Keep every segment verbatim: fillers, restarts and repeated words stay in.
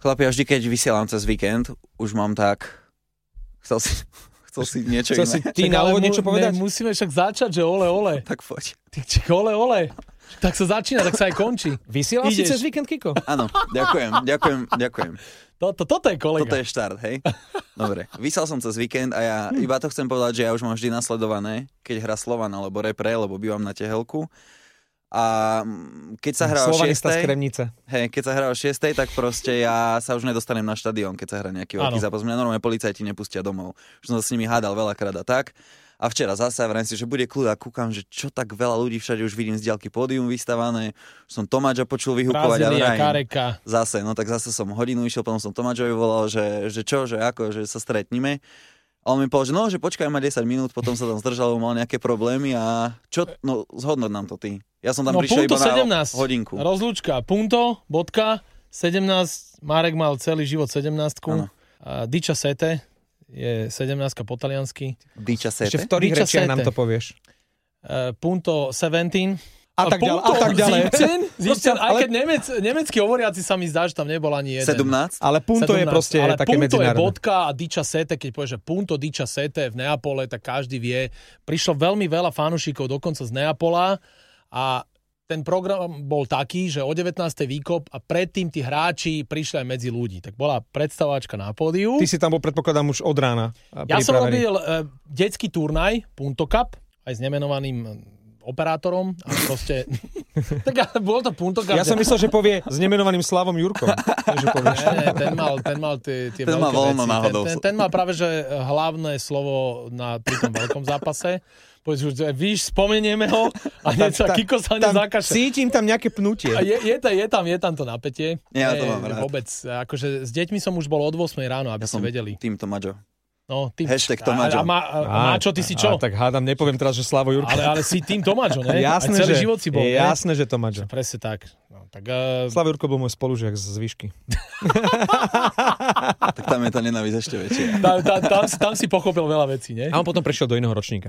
Chlapi, vždy, keď vysielam cez víkend, už mám tak... Chcel si, chcel si niečo Chcel iné. si ty na úvod niečo povedať? Ne, musíme však začať, že ole, ole. Tak poď. Ty, ole, ole. Tak sa začína, tak sa aj končí. Vysielal si Ideš. cez víkend, Kiko? Áno, ďakujem, ďakujem, ďakujem. Toto, toto je kolega. Toto je štart, hej? Dobre, vysiel som cez víkend a ja iba to chcem povedať, že ja už mám vždy nasledované, keď hra Slovan alebo Repre, lebo bývam na Tehelku. A keď sa hrá o Slovanista z šiestej, Kremnice. hej, keď sa hrá o šiestej, tak proste ja sa už nedostanem na štadión, keď sa hrá nejaký veľký zápas. Mňa normálne policajti nepustia domov. Už som sa s nimi hádal veľakrát a tak. A včera zase vrajím si, že bude kľud a kúkam, že čo tak veľa ľudí všade už vidím z diaľky pódium vystavané. Už som Tomáča počul vyhúkovať a vrajím. Kareka. Zase, no tak zase som hodinu išiel, potom som Tomáčovi volal, že, že čo, že ako, že sa stretníme. A on mi povedal, že no, že počkaj ma desať minút, potom sa tam zdržal, mal nejaké problémy a čo, no zhodnoť nám to ty. Ja som tam No, prišiel iba sedemnásť. Na hodinku. Rozlúčka, punto, bodka, sedemnásť, Marek mal celý život sedemnástku. A Diča Sete je sedemnáctka po taliansky. Diča Ešte Sete. v ktorých Diča rečiach Sete. nám to povieš? Uh, punto sedemnásť. A tak ďalej, a tak ďalej. siebzehn, aj keď nemec, nemecký hovoriaci sa mi zdá, že tam nebol ani jeden. sedemnásť? Ale punto je sedemnásť. proste ale také punto medzinárodné. je bodka a Diča Sete, keď povieš, že punto Diča Sete v Neapole, tak každý vie. Prišlo veľmi veľa fanúšikov dokonca z Neapola a ten program bol taký, že o devätnástej výkop a predtým tí hráči prišli aj medzi ľudí. Tak bola predstavovačka na pódiu. Ty si tam bol, predpokladám, už od rána. Ja som robil uh, detský turnaj Punto Cup, aj s nemenovaným operátorom, ale proste... tak bol to Punto Cup. Ja som myslel, že povie s nemenovaným Slavom Jurkom. že povieš. Nie, nie, ten mal, ten mal tie, tie Ten veľké má voľno veci. náhodou. Ten, ten, ten mal práve, že hlavné slovo na, pri tom veľkom zápase. Povedz, že víš, spomenieme ho a hneď sa Kiko sa nezakaše. Cítim tam nejaké pnutie. A je, je, je, tam, je tam to napätie. Ja to mám rád. Vôbec. Akože s deťmi som už bol od ôsmej ráno, aby Ja ste som vedeli. tým Tomáčo. No, tým, Hashtag a, Tomáčo. a, má, a, a čo, ty si čo? A, tak hádam, nepoviem teraz, že Slavo Jurko. Ale, ale si tým Tomáčo, ne? Jasné, a celý že, život si bol, je ne? jasné, že Tomáčo. Presne tak. No, tak uh... Slavo Jurko bol môj spolužiak z výšky. Tak tam je tá nenávisť ešte väčšia. Tam, tam, tam, tam si pochopil veľa vecí, ne? A on potom prešiel do iného ročníka.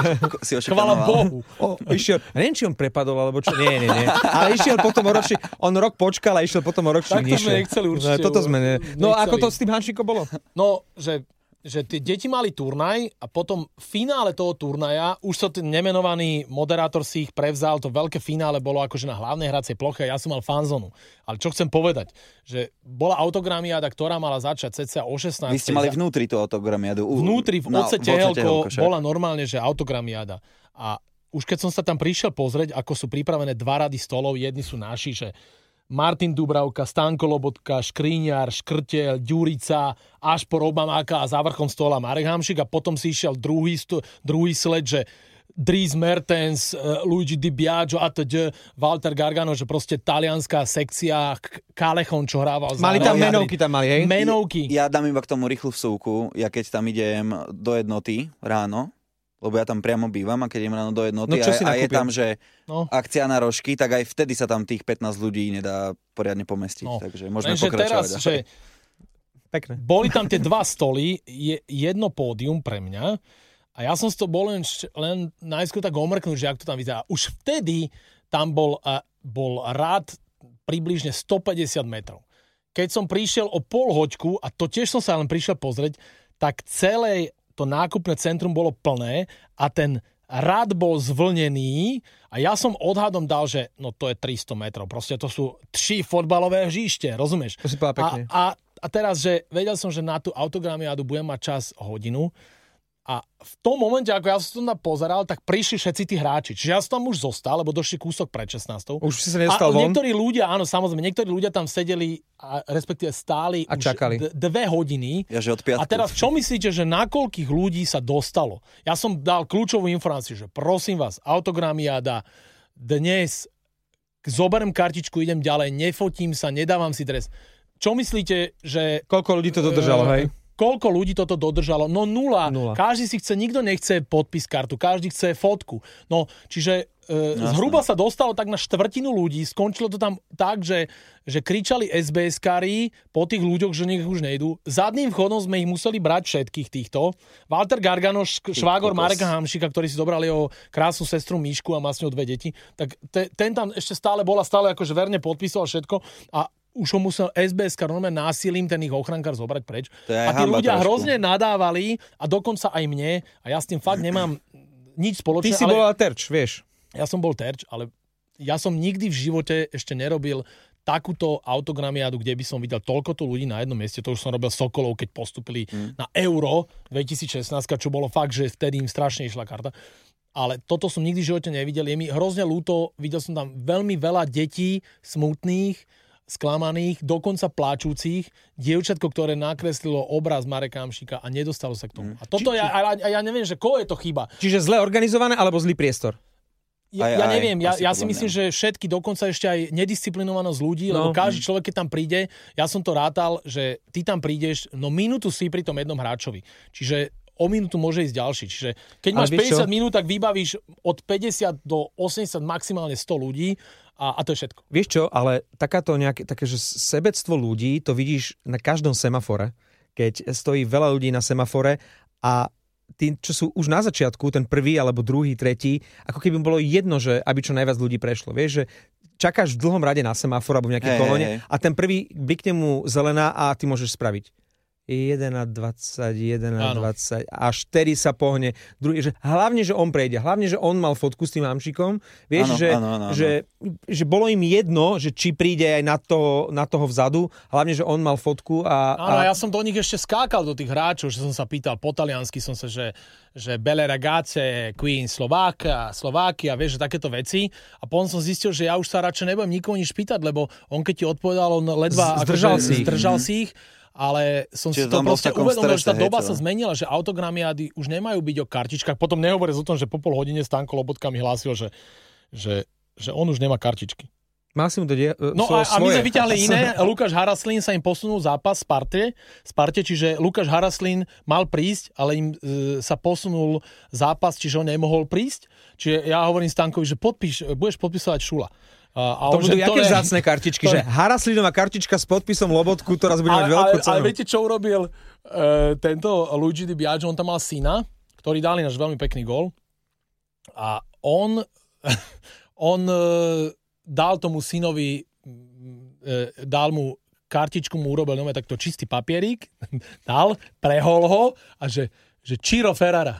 Si ho Chvala šikanoval. Bohu. O, išiel, a neviem, či on prepadol, alebo čo. Nie, nie, nie. Ale išiel potom o ročník. On rok počkal a išiel potom o ročník. Tak to sme nižšie. nechceli určite. No, toto sme ne... No nechceli. ako to s tým Hančíkom bolo? No, že, že tie deti mali turnaj a potom v finále toho turnaja už sa ten nemenovaný moderátor si ich prevzal, to veľké finále bolo akože na hlavnej hracej ploche a ja som mal fanzónu. Ale čo chcem povedať, že bola autogramiáda, ktorá mala začať cca o šestnástej. Vy ste mali vnútri tú autogramiádu. U, Vnútri v na- oce v oce Tehelko však. bola normálne, že autogramiáda. A už keď som sa tam prišiel pozrieť, ako sú pripravené dva rady stolov, jedni sú naši, že Martin Dubravka, Stanko Lobotka, Škriňar, Škrtel, Ďurica, až po Robamáka a za vrchom stola Marek Hamšik a potom si išiel druhý, sto, druhý sled, že Dries Mertens, Luigi Di Biagio a teď Walter Gargano, že proste talianská sekcia Kalechon, čo hrával. Mali tam menovky, tam mali, hej? Menovky. Ja dám iba k tomu rýchlu vsúku. Ja keď tam idem do jednoty ráno, lebo ja tam priamo bývam a keď idem ráno do jednoty No, čo a, si a je nakúpil? tam, že No. akcia na rožky, tak aj vtedy sa tam tých pätnásť ľudí nedá poriadne pomestiť. No. Takže môžeme Lenže pokračovať. teraz, že Pekné. boli tam tie dva stoly, je jedno pódium pre mňa a ja som si to bol len, len najskôr tak omrknúť, že ak to tam vyzerá. Už vtedy tam bol, uh, bol rád približne stopäťdesiat metrov. Keď som prišiel o pol hoďku, a to tiež som sa len prišiel pozrieť, tak celé to nákupné centrum bolo plné a ten rad bol zvlnený a ja som odhadom dal, že no to je tristo metrov. Proste to sú tri fotbalové hřište, rozumieš? To si povedal pekne. A, a, a teraz, že vedel som, že na tú autogramiádu budem mať čas hodinu a v tom momente, ako ja som tam pozeral, tak prišli všetci tí hráči. Čiže ja som tam už zostal, lebo došli kúsok pred šestnástou. Už si sa nedostal a von? niektorí ľudia, áno, samozrejme, niektorí ľudia tam sedeli, a respektíve stáli A už čakali. d- dve hodiny. Ja, že od piatku. A teraz, čo myslíte, že na koľkých ľudí sa dostalo? Ja som dal kľúčovú informáciu, že prosím vás, autogramiáda, dnes zoberiem kartičku, idem ďalej, nefotím sa, nedávam si dres. Čo myslíte, že... Koľko ľudí to dodržalo, hej? Koľko ľudí toto dodržalo? No nula. Nula. Každý si chce, nikto nechce podpis kartu, každý chce fotku. No, čiže e, zhruba sa dostalo tak na štvrtinu ľudí, skončilo to tam tak, že, že kričali es bé eskári po tých ľuďoch, že nech už nejdú. Zadným vchodom sme ich museli brať všetkých týchto. Walter Gargano, šk- švágor Mareka Hamšika, ktorý si zobral jeho krásnu sestru Míšku a má s ňou dve deti, tak te, ten tam ešte stále bol a stále akože verne podpisoval všetko a už ho musel es bé eska normálne násilím ten ich ochrankár zobrať preč. A tí hamba ľudia trošku. hrozne nadávali a dokonca aj mne a ja s tým fakt nemám nič spoločné. Ty si ale... bola terč, vieš. Ja som bol terč, ale ja som nikdy v živote ešte nerobil takúto autogramiádu, kde by som videl toľko tu ľudí na jednom mieste. To už som robil Sokolov, keď postupili mm. na Euro dvetisícšestnásť, čo bolo fakt, že vtedy im strašne išla karta. Ale toto som nikdy v živote nevidel. Je mi hrozne ľúto, videl som tam veľmi veľa detí smutných, sklamaných, dokonca pláčúcich, dievčatko, ktoré nakreslilo obraz Mareka Hamšíka a nedostalo sa k tomu. A toto Či, ja, a, a ja neviem, že koho je to chyba. Čiže zle organizované alebo zlý priestor? Ja, Aj, ja aj, neviem, ja, asi ja si podľa myslím, mňa. že všetky, dokonca ešte aj nedisciplinovanosť ľudí, No. lebo každý človek, keď tam príde, ja som to rátal, že ty tam prídeš, no minútu si pri tom jednom hráčovi. Čiže o minútu môže ísť ďalší. Čiže keď Ale máš vieš päťdesiat čo? minút, tak vybavíš od päťdesiat do osemdesiat, maximálne sto ľudí a, a to je všetko. Vieš čo, ale takáto nejaké, také, že sebectvo ľudí, to vidíš na každom semafore, keď stojí veľa ľudí na semafore a tí, čo sú už na začiatku, ten prvý alebo druhý, tretí, ako keby bolo jedno, že aby čo najviac ľudí prešlo. Vieš, že čakáš v dlhom rade na semafor alebo v nejakej Hej, kolóne hej, hej. a ten prvý blikne mu zelená a ty môžeš spraviť jeden a dvadsať, jeden a dvadsať, až vtedy sa pohne. Druhý, že hlavne, že on prejde. Hlavne, že on mal fotku s tým Hamšíkom. Vieš, Áno, že, áno, áno, áno. že, že bolo im jedno, že či príde aj na toho, na toho vzadu. Hlavne, že on mal fotku. A, Áno, a... ja som do nich ešte skákal, do tých hráčov, že som sa pýtal po taliansky, som sa, že, že Belle ragazze, Queen Slovákia, Slovákia, vieš, že takéto veci. A potom som zistil, že ja už sa radšej nebudem nikomu nič pýtať, lebo on keď ti odpovedal, on ledva Zdržal akože si ich. zdržal si ich. Ale som si Čiže to tam bol v proste takom uvedomil, že tá strese, doba hej, sa celé. zmenila, že autogramiády už nemajú byť o kartičkách. Potom nehovoriac o tom, že po pol hodine Stanko Lobotka mi hlásil, že, že, že on už nemá kartičky. Mal si mu to die... No svo, a, a my svoje. sme vyťahli iné. Lukáš Haraslín sa im posunul zápas Sparte, Sparte, čiže Lukáš Haraslín mal prísť, ale im e, sa posunul zápas, čiže on nemohol prísť. Čiže ja hovorím Stankovi, že podpíš, budeš podpisovať Šula. A, a To on, budú že jaké je- vzácne kartičky, to- že Haraslinová kartička s podpisom Lobotku, to raz bude mať ale, veľkú ale, cenu. ale viete, čo urobil uh, tento Luigi Di Biagio? On tam mal syna, ktorý dal ináč veľmi pekný gól. A on, on uh, dal tomu synovi, uh, dal mu kartičku, mu urobil nové takto čistý papierík, dal, prehol ho a že že Ciro Ferrara.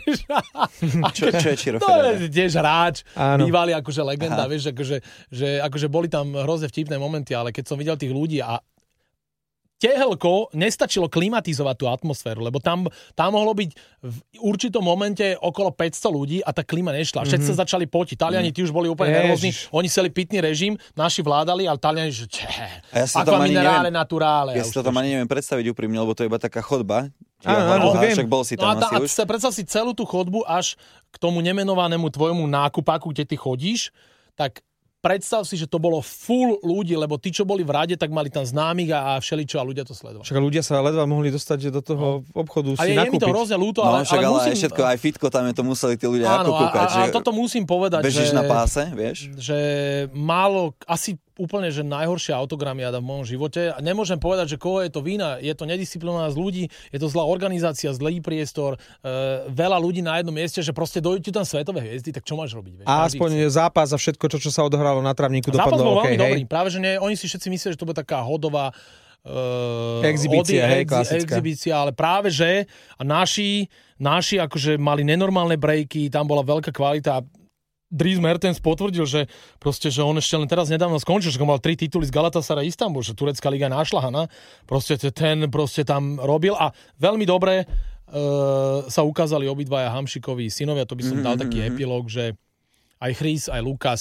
Čo, čo je Ciro To Ferrara? je tiež hráč, Áno. bývalý akože legenda, Aha. vieš, akože, že, akože boli tam hrozne vtipné momenty, ale keď som videl tých ľudí a tehelko nestačilo klimatizovať tú atmosféru, lebo tam, tam mohlo byť v určitom momente okolo päťsto ľudí a tá klima nešla. Všetci mm-hmm. sa začali potiť. Taliani tí už boli úplne Ježiš. nervózni. Oni chceli pitný režim, naši vládali, ale Taliani, že če, A ja si to aqua tam ani minerale, neviem- naturale. Ja si to tam ani neviem predstaviť úprimne, lebo to je iba taká chodba. Áno, áno, to viem. Však bol si No tam a, tá, asi a už. sa predstav si celú tú chodbu až k tomu nemenovanému tvojmu nákupaku, kde ty chodíš, tak predstav si, že to bolo full ľudí, lebo tí, čo boli v rade, tak mali tam známych a, a všeličo a ľudia to sledovali. Však ľudia sa ledva mohli dostať do toho obchodu A si je, je mi to nakúpiť. hrozne ľúto, No ale, však ale ale musím... aj všetko, aj fitko tam je to museli tí ľudia ako Áno, a, kúkať. a, že a toto musím povedať, bežíš že, na páse, vieš? že málo, asi úplne, že najhoršia autogramiáda v mojom živote. A nemôžem povedať, že koho je to vina. Je to nedisciplinovaná z ľudí, je to zlá organizácia, zlý priestor, e, veľa ľudí na jednom mieste, že proste dojdú tam svetové hviezdy, tak čo máš robiť? Vieš? A Každý aspoň chce. zápas a všetko, čo, čo sa odohralo na trávniku, Zápas bol dopadlo OK, veľmi hej? dobrý. Práve, že nie, oni si všetci myslia, že to bude taká hodová uh, Exhibícia, hej, klasická. exhibícia, ale práve, že a naši, naši akože mali nenormálne breaky, tam bola veľká kvalita. Dries Mertens potvrdil, že proste, že on ešte len teraz nedávno skončil, že on mal tri tituly z Galatasaray Istanbul, že turecká liga našľahaná. Proste ten proste tam robil a veľmi dobre uh, sa ukázali obidvaja Hamšíkovi synovia, to by som dal taký epilóg, že aj Chris, aj Lukas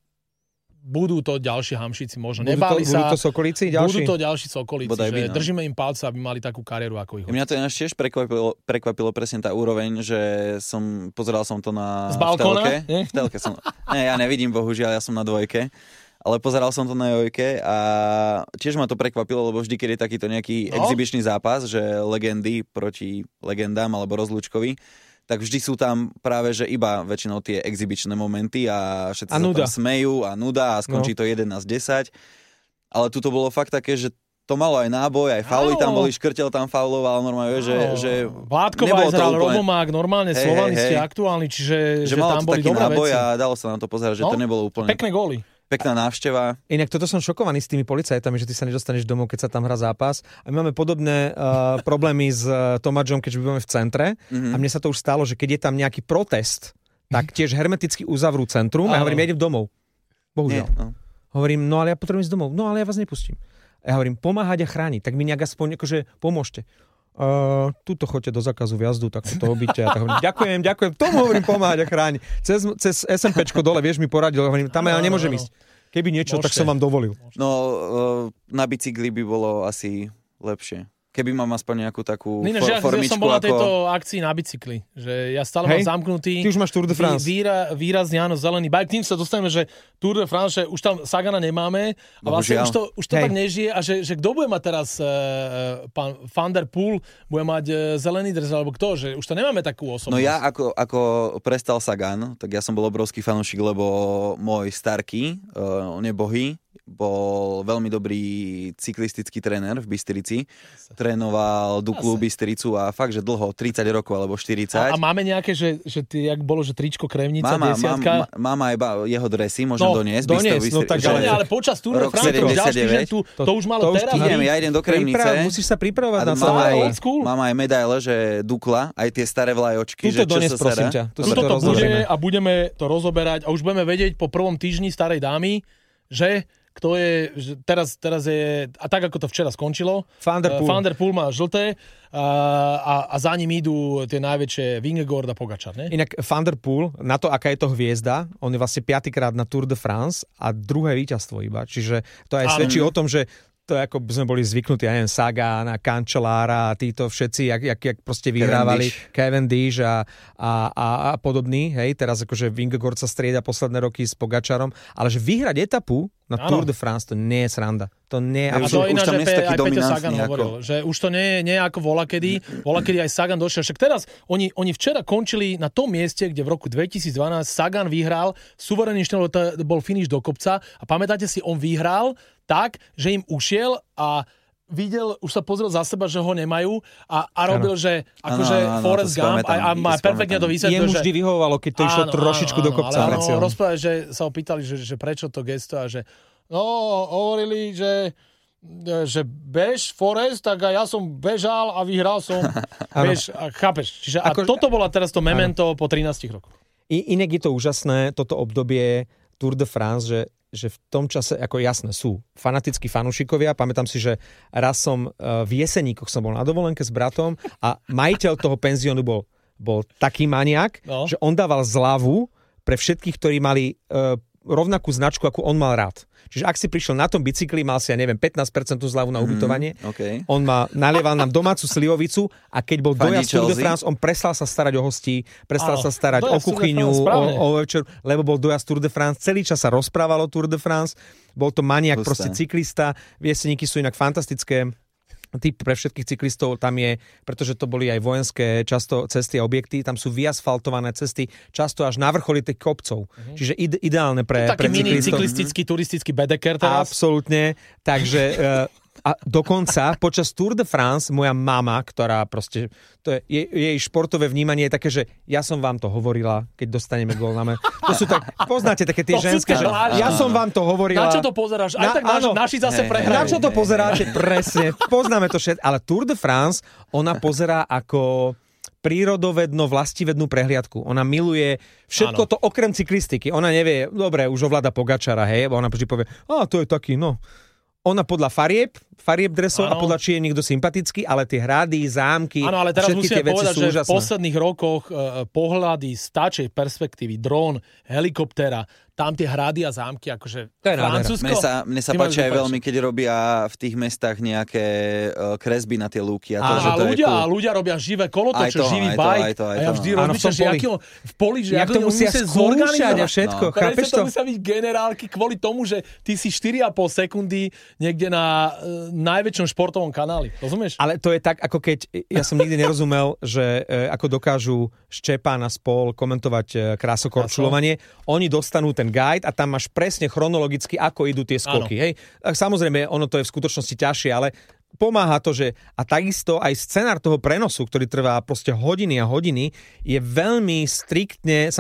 budú to ďalší Hamšíci možno. Budú to, Nebáli budú sa. to Sokolíci Budú ďalší? to ďalší Sokolíci. Bodaj Že by, no. držíme im palce, aby mali takú kariéru ako ich. Mňa to ináč tiež prekvapilo, prekvapilo presne tá úroveň, že som, pozeral som to na Z balkóna? v telke. Nie? V telke som, nie, ja nevidím, bohužiaľ, ja som na dvojke. Ale pozeral som to na jojke a tiež ma to prekvapilo, lebo vždy, keď je takýto nejaký No. exibičný zápas, že legendy proti legendám alebo rozlúčkovi, tak vždy sú tam práve, že iba väčšinou tie exibičné momenty a všetci A sa nuda. tam smejú a nuda a skončí No. to jedenásť desať. Ale tu to bolo fakt také, že to malo aj náboj, aj fauly tam Áno. boli, Škrtel tam fauloval, normálne, že, že Vládko nebolo to Vajzral, úplne- Robomák, normálne Hej, Slovani hej, ste hej. aktuálni, čiže že že malo tam to boli taký dobré náboj veci. a dalo sa na to pozerať, že No, to nebolo úplne... Pekné góly. Pekná návšteva. Inak toto som šokovaný s tými policajtami, že ty sa nedostaneš domov, keď sa tam hrá zápas. A my máme podobné uh, problémy s uh, Tomáčom, keďže bývame v centre. Mm-hmm. A mne sa to už stalo, že keď je tam nejaký protest, tak tiež hermeticky uzavrú centrum a ja hovorím, ja idem domov. Bohužiaľ. Nie, no. Hovorím, no ale ja potrebujem ísť domov. No ale ja vás nepustím. A ja hovorím, pomáhať a chrániť. Tak mi nejak aspoň akože pomôžte. Uh, tuto choďte do zákazu vjazdu, tak to obyte. Tak hovorím, ďakujem, ďakujem, tomu hovorím pomáhať a chrániť. Cez, cez SMPčko dole, vieš, mi poradil, hovorím, tam ja nemôžem ísť. Keby niečo, Môžete. Tak som vám dovolil. No, uh, na bicykli by bolo asi lepšie. Keby mám aspoň nejakú takú Nino, for, formičku. Ja som bol na tejto ako... akcii na bicykli, že ja stále Hej, mám zamknutý. Ty už máš Tour de France. Výra, výrazne, áno, zelený bike. Tým sa dostaneme, že Tour de France, že už tam Sagana nemáme a vlastne už to, už to tak nežije a že, že kto bude mať teraz uh, pán Van der Poel, bude mať uh, zelený dres, alebo kto, že už to nemáme takú osobnosť. No ja ako, ako prestal Sagan, tak ja som bol obrovský fanúšik, lebo môj starký, uh, nebohý, bol veľmi dobrý cyklistický tréner v Bystrici. Trénoval Duklu Bystricu a fakt, že dlho, tridsať rokov alebo štyridsať. A, a máme nejaké, že, že ty, jak bolo, že tričko Kremnica, mama, desiatka? Mám, mám aj jeho dresy, môžem no, doniesť. Doniesť, no tak ale, ale počas Tour de France, to, to, to už malo to teraz. Idem, ja idem do Kremnice. Priprav, musíš sa pripravovať na mám aj, mám aj medaile, že Dukla, aj tie staré vlajočky. Tuto doniesť, prosím ťa. Tuto to bude a budeme to rozoberať a už budeme vedieť po prvom týždni starej dámy, že kto je, teraz, teraz je, a tak ako to včera skončilo, Van der Poel, Van der Poel má žlté a, a, a za ním idú tie najväčšie Vingegaard a Pogačar, ne? Inak Van der Poel, na to, aká je to hviezda, on je vlastne piatykrát na Tour de France a druhé víťazstvo iba, čiže to aj svedčí o tom, že to je, ako by sme boli zvyknutí, ja neviem, Sagan a Cancellara a títo všetci, jak, jak, jak proste vyhrávali Cavendish a, a, a, a podobný, hej, teraz akože Vingegaard sa strieda posledné roky s Pogačarom, ale že vyhrať etapu na ano. Tour de France, to nie je sranda. To nie je... A to iná, že Pe, aj Peťo Sagan ako... hovoril, že už to nie, nie je ako volakedy, volakedy aj Sagan došiel. Však teraz, oni, oni včera končili na tom mieste, kde v roku dvetisícdvanásť Sagan vyhral, suverénny štýl, to bol finish do kopca a pamätáte si, on vyhral tak, že im ušiel a videl, už sa pozrel za seba, že ho nemajú a, a robil, ano. Že akože ano, ano, Forrest Gump a, a má perfektne to vysvetlil. Jemu vždy vyhovovalo, keď to išlo trošičku áno, do kopca. Ale áno, rozprávali, že sa opýtali, že, že prečo to gesto a že no, hovorili, že že bež Forest, tak aj ja som bežal a vyhral som. Bež, a chápeš? Čiže a Ako, toto bola teraz to memento ano. Po trinástich rokoch. I, inak je to úžasné, toto obdobie Tour de France, že že v tom čase, ako jasné, sú fanatickí fanúšikovia. Pamätám si, že raz som v Jeseníkoch som bol na dovolenke s bratom a majiteľ toho penziónu bol, bol taký maniak, no. Že on dával zľavu pre všetkých, ktorí mali uh, rovnakú značku, ako on mal rád. Čiže ak si prišiel na tom bicykli, mal si, ja neviem, pätnásť percent zľavu na ubytovanie. Mm, okay. On ma nalieval nám domácu slivovicu a keď bol dojazd Tour de France, on prestal sa starať o hostí, prestal Áno, sa starať o kuchyňu, o, o večer, lebo bol dojazd Tour de France. Celý čas sa rozprával o Tour de France. Bol to maniak, Pusté. Proste cyklista. Vieseníky sú inak fantastické. Typ pre všetkých cyklistov tam je, pretože to boli aj vojenské často cesty a objekty, tam sú vyasfaltované cesty, často až na vrcholi tých kopcov. Uh-huh. Čiže ide, ideálne pre, pre cyklistov. Taký mini cyklistický, turistický bedeker teraz. Absolútne. Takže a dokonca počas Tour de France moja mama, ktorá proste, to je, jej, jej športové vnímanie je také, že ja som vám to hovorila, keď dostaneme gól na me. To sú tak, poznáte také tie ženské, že ja som vám to hovorila. Na čo to pozeráš? Aj na, tak naši, naši zase prehrajú. Na čo to pozeráte? Presne. Poznáme to všetko. Ale Tour de France, ona pozerá ako prírodovedno, vlastivednú prehliadku. Ona miluje všetko ano. To okrem cyklistiky. Ona nevie, dobre, už ovláda Pogačara, hej, ona vždy povie, a to je taký, no... Ona podľa farieb, farieb dresov ano. A podľa či je niekto sympatický, ale tie hrady, zámky, ano, ale teraz všetky tie veci povedať, sú úžasné. V posledných rokoch uh, pohľady z táčej perspektívy, dron, helikoptéra, tam tie hrady a zámky, akože Francúzsko. Mne sa, mne sa páči aj veľmi, keď robia v tých mestách nejaké uh, kresby na tie lúky. A, to, a, že to ľudia, je cool. a ľudia robia živé kolotoče, živý bajk. A ja vždy rozmýšľam, že aký v poli, že jak to musia skúšať a všetko. No. Chápeš to? To musia byť generálky kvôli tomu, že ty si štyri a pol sekundy niekde na uh, najväčšom športovom kanáli. Rozumieš? Ale to je tak, ako keď, ja som nikdy nerozumel, že uh, ako dokážu Ščepán a spol komentovať uh, krásokorčulovanie. Oni dostanú ten guide a tam máš presne chronologicky, ako idú tie skoky. Hej? Samozrejme, ono to je v skutočnosti ťažšie, ale pomáha to, že a takisto aj scenár toho prenosu, ktorý trvá proste hodiny a hodiny, je veľmi striktne, samo,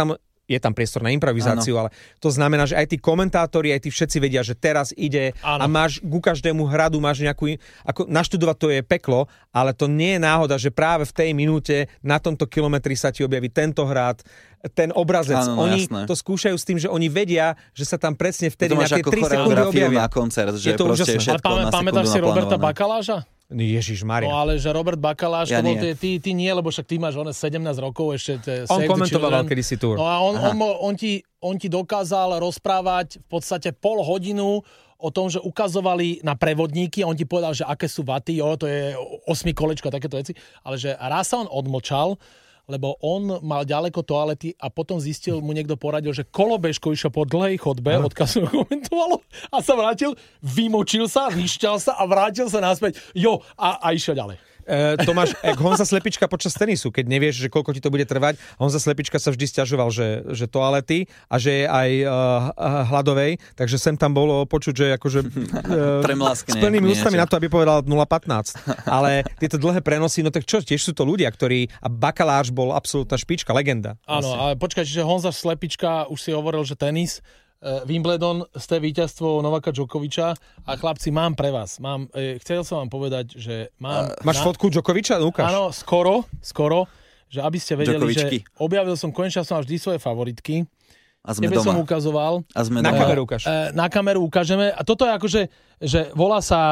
je tam priestor na improvizáciu, ano. Ale to znamená, že aj tí komentátori, aj tí všetci vedia, že teraz ide ano. A máš ku každému hradu, máš nejakú, ako naštudovať to je peklo, ale to nie je náhoda, že práve v tej minúte na tomto kilometri sa ti objaví tento hrad, ten obrazec. Ano, no, oni jasné. To skúšajú s tým, že oni vedia, že sa tam presne vtedy na tie tri sekundy objavia. Na koncert, že je to proste úžasné. všetko ale na pamätáš si Roberta Bakaláža? Ježišmaria. No ale že Robert Bakaláš, ja to bol ty, ty, ty nie, lebo však ty máš one sedemnásť rokov ešte. On komentoval kedysi túr. No a on, on, on, ti, on ti dokázal rozprávať v podstate pol hodinu o tom, že ukazovali na prevodníky a on ti povedal, že aké sú vaty, jo, to je osmi kolečko a takéto veci, ale že raz sa on odmlčal, lebo on mal ďaleko toalety a potom zistil, mu niekto poradil, že kolobežko išiel po dlhej chodbe, no. Odkiaľ komentovalo a sa vrátil, vymočil sa, vyšťal sa a vrátil sa naspäť. Jo, a, a išiel ďalej. Uh, Tomáš, jak Honza Slepička počas tenisu, keď nevieš, že koľko ti to bude trvať, Honza Slepička sa vždy sťažoval, že, že toalety a že je aj uh, hladovej, takže sem tam bolo počuť, že akože uh, s plnými ústami na to, aby povedal nula pätnásť. Ale tieto dlhé prenosy, no tak čo, tiež sú to ľudia, ktorí, a Bakaláš bol absolútna špička, legenda. Áno, ale počkaj, čiže Honza Slepička už si hovoril, že tenis, Wimbledon, ste víťazstvo Novaka Djokoviča a chlapci, mám pre vás. Mám, e, chcel som vám povedať, že mám... Uh, máš na... fotku Djokoviča? Ukáž. Áno, skoro, skoro, že aby ste vedeli, Djokovičky. Že objavil som, konečne som vždy svoje favoritky. A sme Tebe doma. som ukazoval. A sme na doma. kameru ukáž. E, na kameru ukážeme. A toto je akože, že volá sa...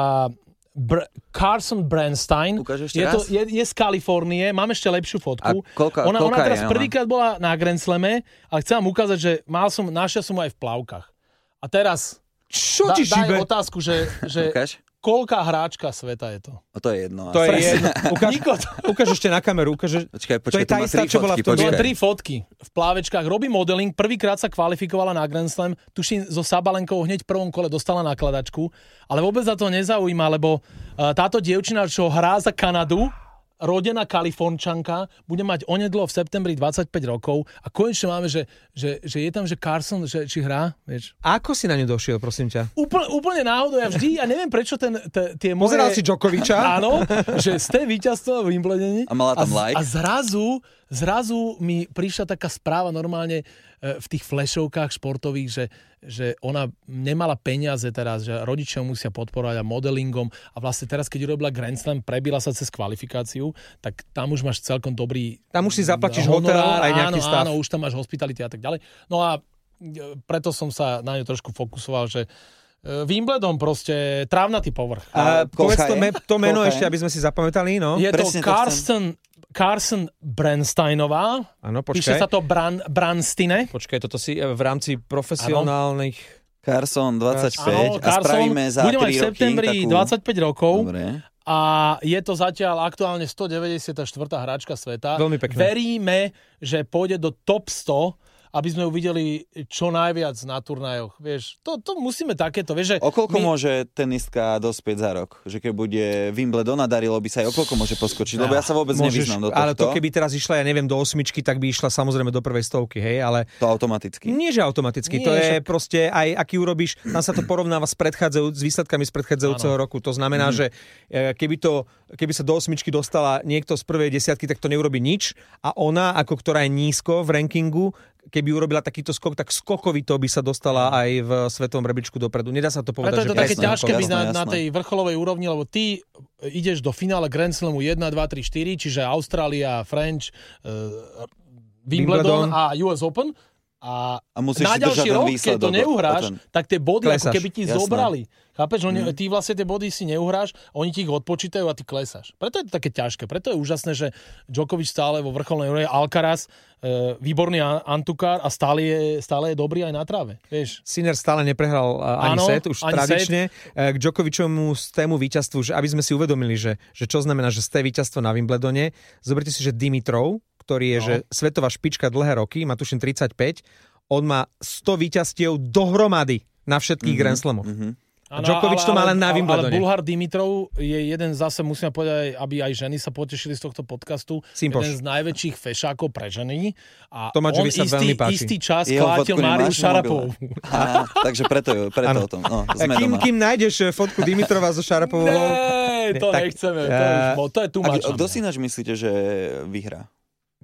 Br- Carson Bernstein. Je, to, je, je z Kalifornie, mám ešte lepšiu fotku. Koľka, ona, koľka ona teraz je, prvýkrát bola na Grand Slame, ale chcem vám ukázať, že mal som, našiel som aj v plavkách. A teraz čo da, ti daj otázku, že, že koľká hráčka sveta je to? O, to je jedno. To je jedno. Ukáž, ukáž ešte na kameru. Ukáž, počkaj, počkaj, to je tá istá, čo bola v tom. To má tri fotky v plávečkách. Robí modeling, prvýkrát sa kvalifikovala na Grand Slam, tuším, so Sabalenkou hneď v prvom kole dostala nakladačku, ale vôbec za to nezaujíma, lebo uh, táto dievčina, čo hrá za Kanadu, rodená Kalifornčanka, bude mať onedlo v septembri dvadsaťpäť rokov a konečne máme, že, že, že je tam, že Carson, že či hrá, vieš. Ako si na ňu došiel, prosím ťa? Úplne, úplne náhodou, ja vždy, ja neviem prečo ten, t- tie moje... Pozeral si Djokoviča? Áno, že ste víťazstvo v Wimbledone. A mala tam a, like. A zrazu, zrazu mi prišla taká správa normálne v tých flashovkách športových, že, že ona nemala peniaze teraz, že rodičia musia podporovať a modelingom a vlastne teraz, keď urobila Grand Slam, prebila sa cez kvalifikáciu, tak tam už máš celkom dobrý... Tam už si zaplatíš hotel aj nejaký áno, stav. Áno, už tam máš hospitality a tak ďalej. No a preto som sa na ňu trošku fokusoval, že Wimbledon proste trávnatý povrch. A povedz to, me, to meno ešte, aby sme si zapamätali, no. Je presne to Carson... Carson Bernsteinová. Áno, počkaj. Píše sa to Bran, Branstine. Počkaj, toto si v rámci profesionálnych... Carson dvadsaťpäť Áno, a spravíme za bude mať v septembri takú... dvadsaťpäť rokov. Dobre. A je to zatiaľ aktuálne stodeväťdesiata štvrtá hráčka sveta. Veľmi pekné. Veríme, že pôjde do top sto, aby sme ju videli čo najviac na turnajoch. Vieš, to, to musíme takéto. Vieš, že o koľko my... môže tenistka dospieť za rok? Že keď bude Wimbledon a darilo by sa aj, o koľko môže poskočiť? Lebo ja sa vôbec Môžeš, nevyznám do tohto. Ale to keby teraz išla, ja neviem, do osmičky, tak by išla samozrejme do prvej stovky, hej, ale... To automaticky. Nie, že automaticky. Nie, to je však... proste aj, aký urobíš, tam sa to porovnáva s, predchádzajú, s výsledkami z predchádzajúceho roku. To znamená, mm-hmm. že keby, to, keby sa do osmičky dostala niekto z prvej desiatky, tak to neurobi nič. A ona, ako ktorá je nízko v rankingu, keby urobila takýto skok, tak skokovito by sa dostala aj v svetovom rebríčku dopredu. Nedá sa to povedať, preto je to že také presne, ťažké byť na, jasné. na tej vrcholovej úrovni, lebo ty ideš do finále Grand Slamu jeden, dva, tri, štyri, čiže Austrália, French, uh, Wimbledon, Wimbledon a ú es Open. A, a na ďalší rok, keď to neuhráš, tak tie body klesáš. Ako keby ti Jasné. zobrali. Chápeš? Oni, mm. ty vlastne tie body si neuhráš, oni ti ich odpočítajú a ty klesáš. Preto je to také ťažké. Preto je úžasné, že Djokovic stále vo vrcholnej úrovni, Alcaraz, e, výborný antukár a stále je, stále je dobrý aj na tráve. Vieš? Sinner stále neprehral uh, ani Áno, set, už ani tradične. Set. K Djokovicovmu tému víťazstvu, že aby sme si uvedomili, že, že čo znamená, že ste víťazstvo na Wimbledone. Zoberte si, že Dimitrov, ktorý je no. že svetová špička dlhé roky, má tuším tridsaťpäť, on má sto víťazstiev dohromady na všetkých mm-hmm. Grand Slamoch. Mm-hmm. A Djokovic to má len na Wimbledone. Ale Bulhar Dimitrov je jeden zase, musíme povedať, aby aj ženy sa potešili z tohto podcastu, Simpoš. jeden z najväčších fešákov pre ženy. A Tomáčovi on sa istý, veľmi páči. istý čas Jeho klátil Máriu Šarapovú. Takže preto, preto o tom. No, sme kým, doma. kým nájdeš fotku Dimitrova so Šarapovou... Nee, to tak, nechceme. To, uh, už, to je tu Kto si náš myslíte, že vyhrá?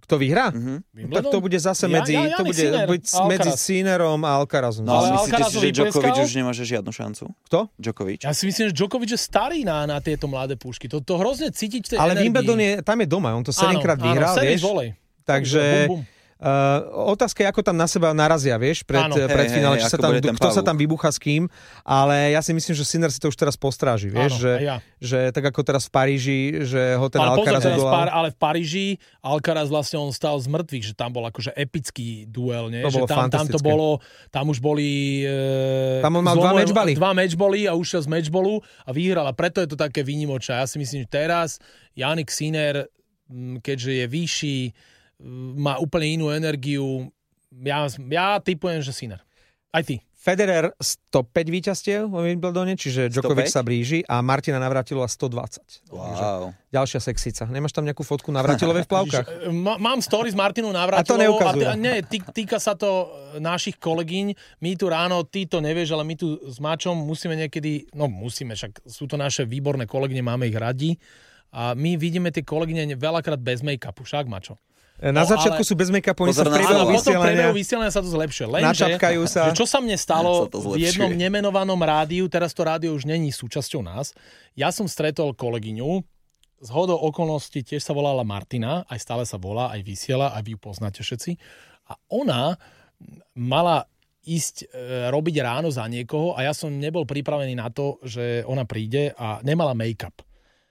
Kto vyhrá? Mm-hmm. Tak to bude zase medzi, ja, ja, to bude Sinner, medzi Sinnerom a Alcarazom. No ale myslíte Alcaraz si, že Djokovic už nemá žiadnu šancu? Kto? Djokovic. Ja si myslím, že Djokovic je starý na, na tieto mladé pušky. To, to hrozne cítiť v tej ale energii. Wimbledon je, tam je doma, on to sedemkrát vyhral, áno, vieš? volej. Takže... Bum, bum. Uh, otázka je, ako tam na seba narazia, vieš, pred, pred hey, finále, hey, či sa tam, kto pavúk. sa tam vybúcha s kým, ale ja si myslím, že Sinner si to už teraz postráži, vieš, áno, že, ja. že tak ako teraz v Paríži, že ho ten ale Alcaraz pozor, odolal. ale v Paríži Alcaraz vlastne on stál z mŕtvych, že tam bol akože epický duel, nie? To bolo že tam, tam to bolo, tam už boli e, tam on mal dva matchbally. dva matchbally a ušiel z matchballu a vyhral a preto je to také výnimočné. Ja si myslím, že teraz Jannik Sinner, keďže je vyšší, má úplne inú energiu. Ja, ja typujem, že Sinner. Aj ty. Federer stopäť víťazstiev vo Wimbledone, čiže Djokovic sa blíži a Martina Navrátilová stodvadsať. Wow. Ďalšia sexica. Nemáš tam nejakú fotku Navrátilovej v plavkách? Mám story s Martinou Navrátilovou. A to neukazuje. A t- nie, tý, týka sa to našich kolegyň. My tu ráno, ty to nevieš, ale my tu s Mačom musíme niekedy, no musíme, však sú to naše výborné kolegyne, máme ich radi. A my vidíme tie kolegyne veľakrát bez make-upu, však Mačo. Na no, začiatku ale... sú bez make-upu, oni sa v priebehu vysielania... priebehu vysielania sa to zlepšuje. Lenže, načapkajú sa. Že čo sa mne stalo sa v jednom nemenovanom rádiu, teraz to rádio už není súčasťou nás, ja som stretol kolegyňu, zhodou okolností tiež sa volala Martina, aj stále sa volá, aj vysiela, aj vy ju poznáte všetci. A ona mala ísť e, robiť ráno za niekoho a ja som nebol pripravený na to, že ona príde a nemala make-up.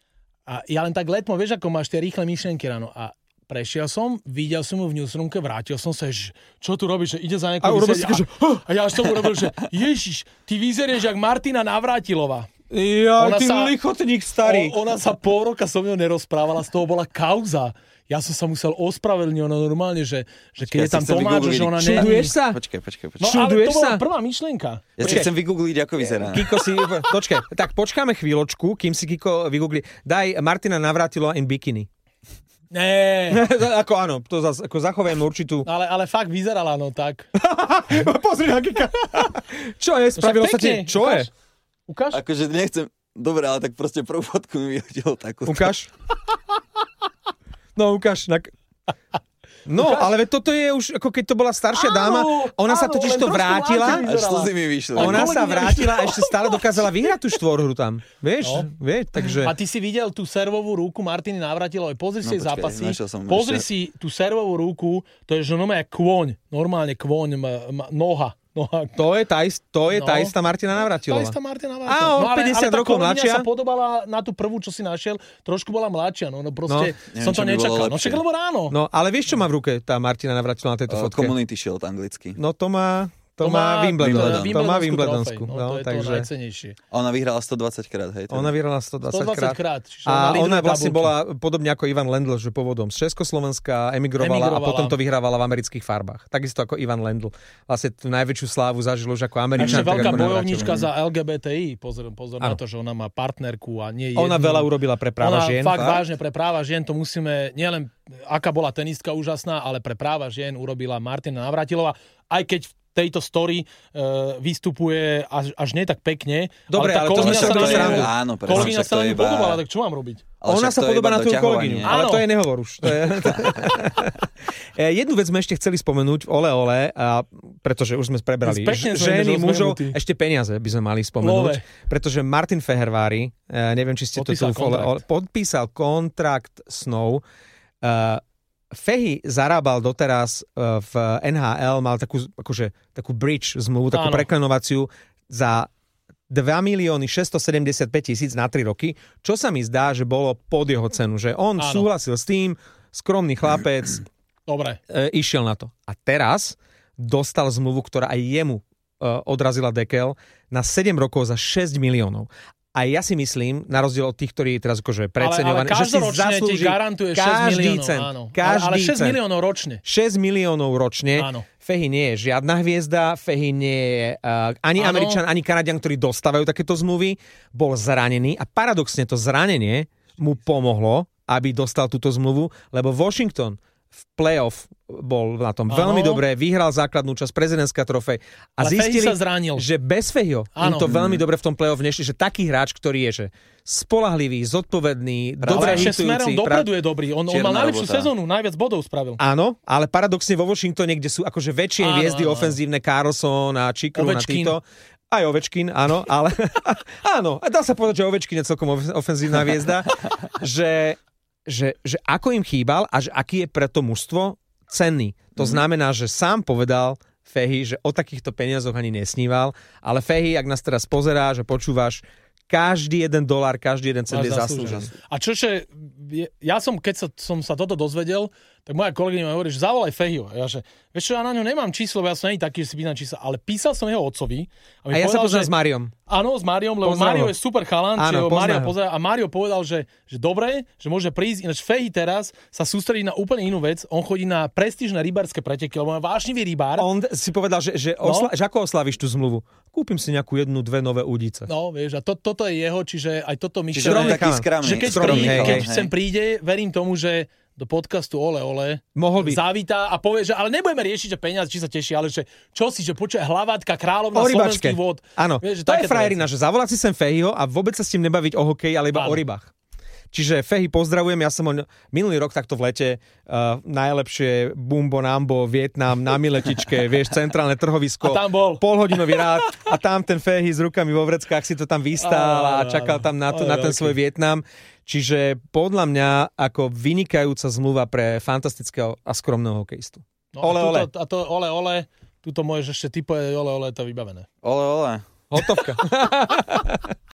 A ja len tak letmo, vieš, ako máš tie rýchle myšlienky ráno. A prešiel som, videl som ju v newsroomke, vrátil som sa, že čo tu robíš, že ide za nejakou a, vysieť, že... a, a ja až tomu robil, že Ježiš, ty vyzerieš jak Martina Navrátilová. Ja, ty sa, lichotník starý. O, ona sa pol roka so mnou nerozprávala, z toho bola kauza. Ja som sa musel ospravedlniť, ona normálne, že, že keď počkej, je tam Tomáč, že ona nie... Čuduješ sa? Počkaj, počkaj, počkaj. No ale to bola prvá myšlienka. Ja si chcem vygoogliť, ako vyzerá. Kiko si... Počkaj, tak počkáme chvíľočku, kým si Kiko vygoogli. Daj Martina Navrátilová in bikini. Nie. ako áno, to zas, ako zachovajem určitú... Ale, ale fakt vyzerala, no tak. Pozri na Kika. Čo je? Spravilo sa ti... Čo ukáž. je? Ukáž? Akože nechcem... Dobre, ale tak proste prvú fotku mi vyhodil takú. Ukáž. No, ukáž. Na... No, ukáž. Ale toto je už, ako keď to bola staršia áno, dáma, ona áno, sa totiž to vrátila. Až slzy mi vyšli. Ona sa vrátila a ešte stále dokázala vyhrať tú štvorhru tam. Vieš? No. Vieš, takže... A ty si videl tú servovú ruku Martiny Navrátilovej. Pozri si no, jej zápasy. Pozri ešte... si tú servovú ruku, to je že normálne kôň. Normálne kôň, m- m- noha. No, to je tá, ist, to je no, tá istá Martina Navrátilová. Tá istá Martina Navrátilová. No, ale, päťdesiat ale rokov mladšia. sa podobala na tú prvú, čo si našiel, trošku bola mladšia. No, no proste no, som neviem, to nečakal. No však lebo ráno. No, ale vieš, čo má v ruke tá Martina Navrátilová na tejto uh, fotke? Community Shield anglicky. No to má... To, to má Wimbledon. To má Wimbledonsku. No, no, to je takže... to najcenejšie. Ona vyhrala stodvadsať krát, hej? Teda. Ona vyhrala stodvadsať krát. krát a ona vlastne bola podobne ako Ivan Lendl, že pôvodom z Československa emigrovala, emigrovala a potom to vyhrávala v amerických farbách. Takisto ako Ivan Lendl. Vlastne tú najväčšiu slávu zažil už ako Američan. Takže veľká bojovníčka za el gé bé té í. Pozor, pozor na to, že ona má partnerku a nie jednu. Ona veľa urobila pre práva žien. Ona fakt vážne pre práva žien. To musíme, nielen aká bola tenistka úžasná, ale pre práva žien urobila Martina Navrátilová. Aj keď tejto story uh, vystupuje až, až nie tak pekne. Dobre, ale, ale to sme sa to je... Áno, presne. Kolegyňa sa nám podobala, tak čo mám robiť? Ale ona sa podobá na tú kolegyňu, ale to je nehovor už. To je... Jednu vec sme ešte chceli spomenúť, ole ole, a pretože už sme prebrali ženy, mužov, ešte peniaze by sme mali spomenúť, Love. Pretože Martin Fehervári, neviem, či ste podpísal to tu kontrakt. podpísal kontrakt s nou. Uh, Fehy zarábal doteraz v en há el, mal takú, akože, takú bridge zmluvu, takú preklenovaciu za dva milióny šesťstosedemdesiatpäť tisíc na tri roky, čo sa mi zdá, že bolo pod jeho cenu, že on Áno. súhlasil s tým, skromný chlapec, Dobre. E, išiel na to. A teraz dostal zmluvu, ktorá aj jemu e, odrazila dekel na sedem rokov za šesť miliónov. A ja si myslím, na rozdiel od tých, ktorí teraz akože preceňovaní, že si zaslúži ti garantuje šesť miliónov, cent, áno. Každý ale šesť cent. miliónov ročne. šesť miliónov ročne. Áno. Fehy nie je žiadna hviezda, Fehy nie je uh, ani áno. Američan, ani Kanadian, ktorí dostávajú takéto zmluvy. Bol zranený a paradoxne to zranenie mu pomohlo, aby dostal túto zmluvu, lebo Washington v play-off bol na tom Áno. veľmi dobre, vyhral základnú časť, prezidentská trofej a Ale zistili, Fehy sa zranil. že bez Fehyho im to veľmi dobre v tom play-off nešli, že taký hráč, ktorý je, že spolahlivý, zodpovedný, dobre hitujúci. Ale smerom dopredu je dobrý. On, on mal najlepšiu robota. Sezónu, najviac bodov spravil. Áno, ale paradoxne vo Washingtone, kde sú akože väčšie áno, hviezdy áno, ofenzívne, Carlson a Čikru na týto. Aj Ovečkin, áno, ale áno, dá sa povedať, že Ovečkin je celkom ofenzívna hviezda, že, že, že ako im chýbal a že aký je pre to mužstvo cenný. To mm-hmm. znamená, že sám povedal Fehy, že o takýchto peniazoch ani nesníval, ale Fehy, ak nás teraz pozeráš a počúvaš, každý jeden dolár, každý jeden cent je zaslúžený. A čože, ja som, keď sa, som sa toto dozvedel, tak moja kolegyňa mi hovorí, že zavolaj Fehyho. Ja, že, vieš čo, ja na ňo nemám číslo, ja som nie taký, že si pýtam čísla, ale písal som jeho otcovi. A, a ja povedal, sa poznám že, s Máriom. Áno, s Máriom, lebo poznám Mário ho. je super chalan, áno, Mário pozera, a Mário povedal, že, že dobre, že môže prísť, ináč Fehy teraz sa sústredí na úplne inú vec, on chodí na prestížne rybárske preteky, lebo je vášnivý rybár. On si povedal, že, že, osla, no? že ako oslavíš tú zmluvu? Kúpim si nejakú jednu, dve nové údice. No, vieš, a to, toto je jeho, čiže aj toto my čiže chceme... taký skromný. Že keď, skromný, príde, hej, keď hej. sem príde, verím tomu, že do podcastu Ole Ole mohol by. Zavítá a povie, že ale nebudeme riešiť, že peniaze, či sa teší, ale že čo si, že počuje hlavátka kráľovna slovenských vôd. Áno, vieš, to je frajerina, že zavolať si sem Fehyho a vôbec sa s tým nebaviť o hokeji, ale iba áno. o rybách. Čiže Fehy pozdravujem, ja som ho minulý rok takto v lete uh, najlepšie Bumbo Nambo, Vietnam, na Miletičke, vieš, centrálne trhovisko. A tam bol. Polhodinový rád a tam ten Fehy s rukami vo vreckách si to tam vystál a čakal tam na, to, na ten svoj Vietnam. Čiže podľa mňa ako vynikajúca zmluva pre fantastického a skromného hokejistu. No, ole, a, tuto, ole. a to ole, ole, tuto môžeš ešte typovať ole, ole, to vybavené. Ole, ole. Hotovka.